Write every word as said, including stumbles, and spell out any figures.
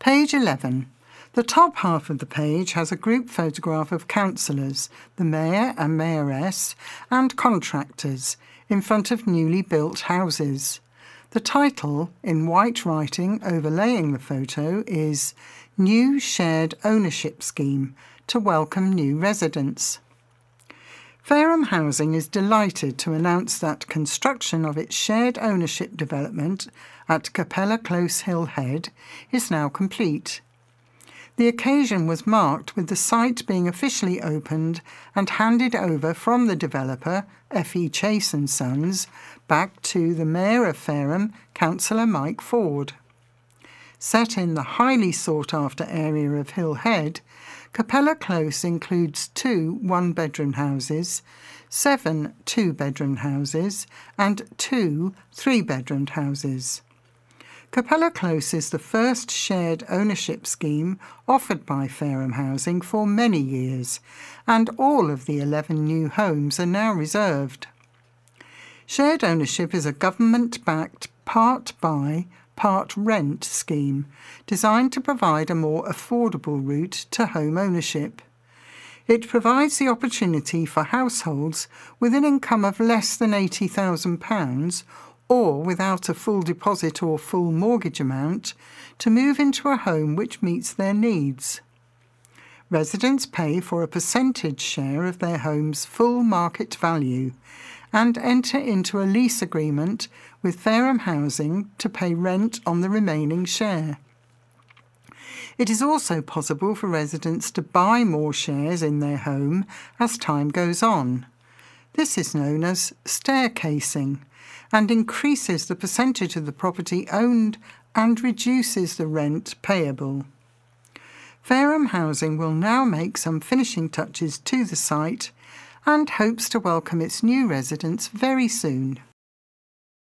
Page eleven. The top half of the page has a group photograph of councillors, the mayor and mayoress, and contractors in front of newly built houses. The title, in white writing overlaying the photo, is New Shared Ownership Scheme to Welcome New Residents. Fareham Housing is delighted to announce that construction of its shared ownership development at Capella Close Hill Head is now complete. The occasion was marked with the site being officially opened and handed over from the developer, F E Chase and Sons, back to the Mayor of Fareham, Councillor Mike Ford. Set in the highly sought-after area of Hill Head, Capella Close includes two one-bedroom houses, seven two-bedroom houses, and two three-bedroom houses. Capella Close is the first shared ownership scheme offered by Fareham Housing for many years, and all of the eleven new homes are now reserved. Shared ownership is a government-backed part-buy, part-rent scheme designed to provide a more affordable route to home ownership. It provides the opportunity for households with an income of less than eighty thousand pounds or without a full deposit or full mortgage amount to move into a home which meets their needs. Residents pay for a percentage share of their home's full market value and enter into a lease agreement with Fareham Housing to pay rent on the remaining share. It is also possible for residents to buy more shares in their home as time goes on. This is known as staircasing and increases the percentage of the property owned and reduces the rent payable. Fareham Housing will now make some finishing touches to the site and hopes to welcome its new residents very soon.